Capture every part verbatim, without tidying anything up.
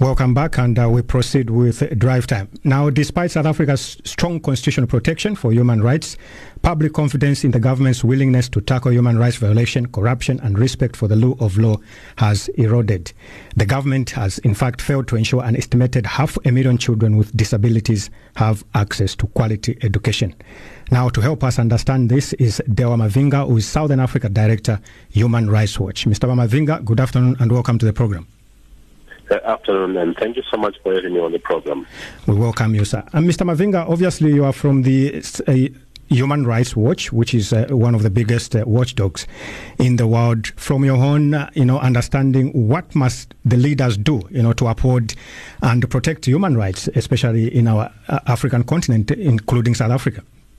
Welcome back, and uh, we proceed with Drive Time. Now, despite South Africa's strong constitutional protection for human rights, public confidence in the government's willingness to tackle human rights violation, corruption, and respect for the rule of law has eroded. The government has, in fact, failed to ensure an estimated half a million children with disabilities have access to quality education. Now, to help us understand this is Dewa Mavinga, who is Southern Africa Director, Human Rights Watch. Mister Mavinga, good afternoon and welcome to the program. Good afternoon, and thank you so much for having me on the program. We welcome you, sir. And Mister Mavinga, obviously you are from the uh, Human Rights Watch, which is uh, one of the biggest uh, watchdogs in the world. From your own, uh, you know, understanding, what must the leaders do, you know, to uphold and protect human rights, especially in our uh, African continent, including South Africa?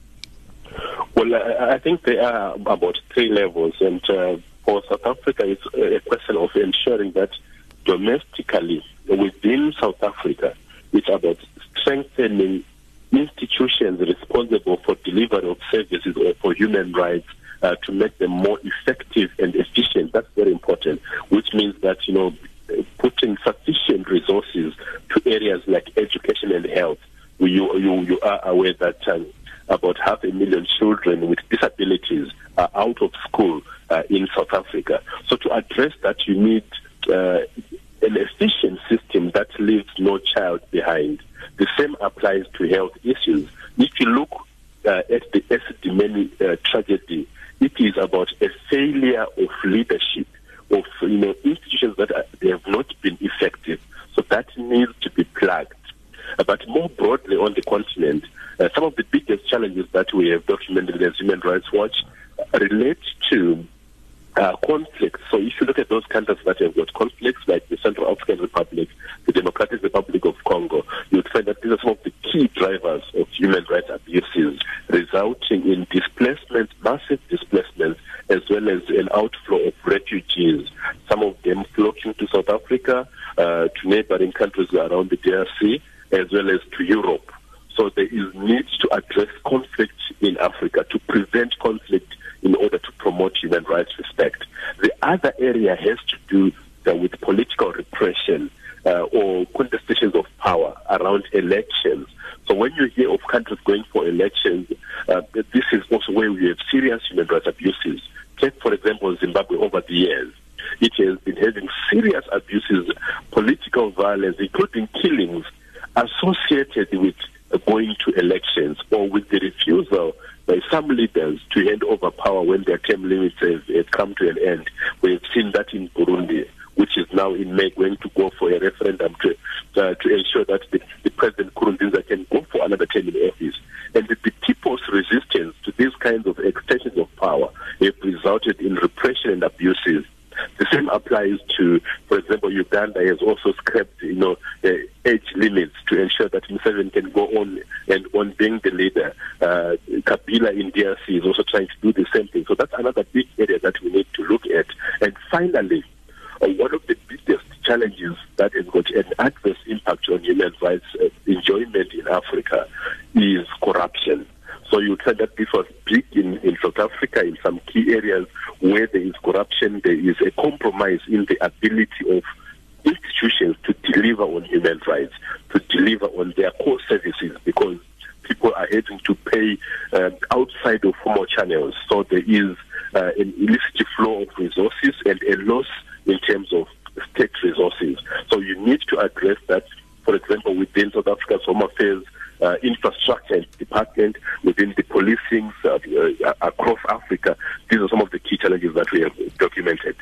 Well, uh, I think there are about three levels, and uh, for South Africa, it's a question of ensuring that domestically, within South Africa, it's about strengthening institutions responsible for delivery of services or for human rights uh, to make them more effective and efficient. That's very important, which means that, you know, putting sufficient resources to areas like education and health. You, you, you are aware that um, about half a million children with disabilities are out of school uh, in South Africa. So to address that, you need uh, an efficient system that leaves no child behind. The same applies to health issues. If you look uh, at the Esidimeni uh, tragedy, it is about a failure of leadership, of you know institutions that are, they have not been effective. So that needs to be plugged. Uh, but more broadly on the continent, uh, some of the biggest challenges that we have documented as Human Rights Watch uh, relate to Uh, conflicts. So if you look at those countries that have got conflicts, like the Central African Republic, the Democratic Republic of Congo, you would find that these are some of the key drivers of human rights abuses, resulting in displacement, massive displacement, as well as an outflow of refugees, some of them flocking to South Africa, uh, to neighboring countries around the D R C, as well as to Europe. So there is need to address conflict in Africa, to prevent conflict in order to promote human rights respect. The other area has to do uh, with political repression uh, or contestations of power around elections. So when you hear of countries going for elections, uh, this is also where we have serious human rights abuses. Take, for example, Zimbabwe over the years. It has been having serious abuses, political violence, including killings, associated with going to elections or with the refusal by some leaders to hand over power when their term limits have, have come to an end. We have seen that in Burundi, which is now in May going to go for a referendum to uh, to ensure that the, the President Nkurunziza can go for another term in office. And the, the people's resistance to these kinds of extensions of power have resulted in repression and abuses. The same applies to, for example, Uganda has also scrapped, you know, uh, age limits to ensure that Museveni can go on and on being the leader. Uh, Kabila in D R C is also trying to do the same thing. So that's another big area that we need to look at. And finally, uh, one of the biggest challenges that has got an adverse impact on human rights uh, enjoyment in Africa is corruption. So you find that this was big in, in South Africa in some key areas where there is corruption, there is a compromise in the ability of institutions to deliver on human rights, to deliver on their core services, because people are having to pay uh, outside of formal channels. So there is uh, an illicit flow of resources and a loss in terms of state resources. So you need to address that, for example, within South Africa's Home Affairs Uh, infrastructure department, within the policing uh, uh, across Africa. These are some of the key challenges that we have documented.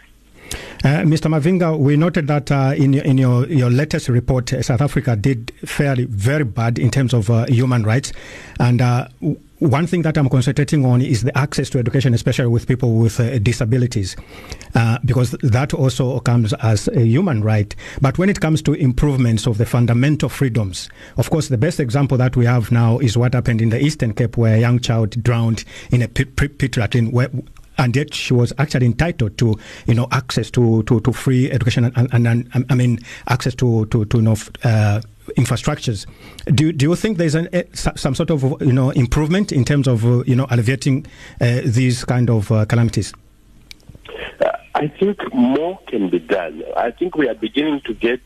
Uh, Mister Mavinga, we noted that uh, in, in your, your latest report, uh, South Africa did fairly very bad in terms of uh, human rights. And uh, one thing that I'm concentrating on is the access to education, especially with people with uh, disabilities, uh, because that also comes as a human right. But when it comes to improvements of the fundamental freedoms, of course, the best example that we have now is what happened in the Eastern Cape, where a young child drowned in a pit, pit, pit latrine, where, and yet she was actually entitled to, you know, access to, to, to free education and, and, and I mean, access to, to, to you know, uh, infrastructures. Do do you think there's an, uh, some sort of you know improvement in terms of uh, you know alleviating uh, these kind of uh, calamities? Uh, I think more can be done. I think we are beginning to get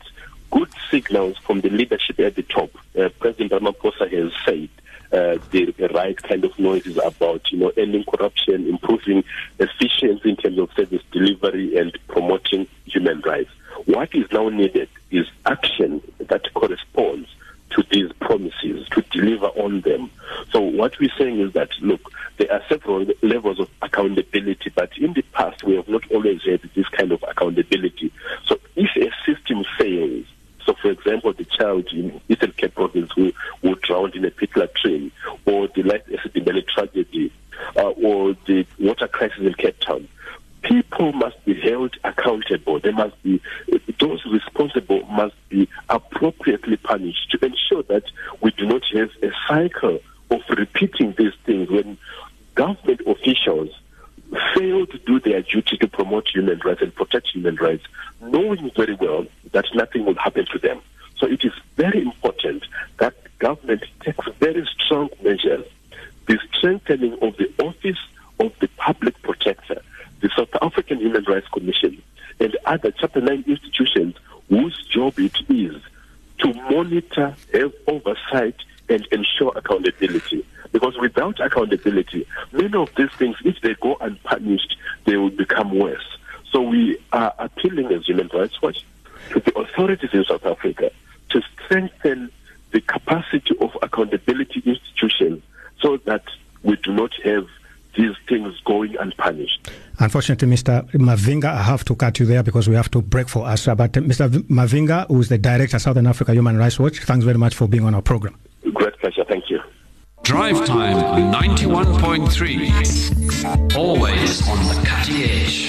good signals from the leadership at the top. Uh, President Ramaphosa has said uh, the right kind of noises about, you know, ending corruption, improving efficiency in terms of service delivery, and promoting human rights. What is now needed is action that corresponds to these promises, to deliver on them. So what we're saying is that, look, there are several levels of accountability, but in the past we have not always had this kind of accountability. So if a system fails, so for example, the child in Eastern Cape Province who, who drowned in a pit latrine, or the Life Esidimele tragedy, uh, or the water crisis in Cape Town, people must be held accountable. They must be, those responsible must be appropriately punished to ensure that we do not have a cycle of repeating these things when government officials fail to do their duty to promote human rights and protect human rights, knowing very well that nothing will happen to them. So it is very important that government takes very strong measures. The strengthening of the office of the public protector, the South African Human Rights Commission, and other Chapter nine institutions whose job it is to monitor, have oversight, and ensure accountability. Because without accountability, many of these things, if they go unpunished, they will become worse. So we are appealing as Human Rights Watch to the authorities in South Africa to strengthen the capacity of accountability institutions so that we do not have these things going unpunished. Unfortunately, Mister Mavinga, I have to cut you there because we have to break for us. But uh, Mister Mavinga, who is the Director, Southern Africa Human Rights Watch, thanks very much for being on our program. Great pleasure. Thank you. Drive Time ninety-one point three. Always on the cutting edge.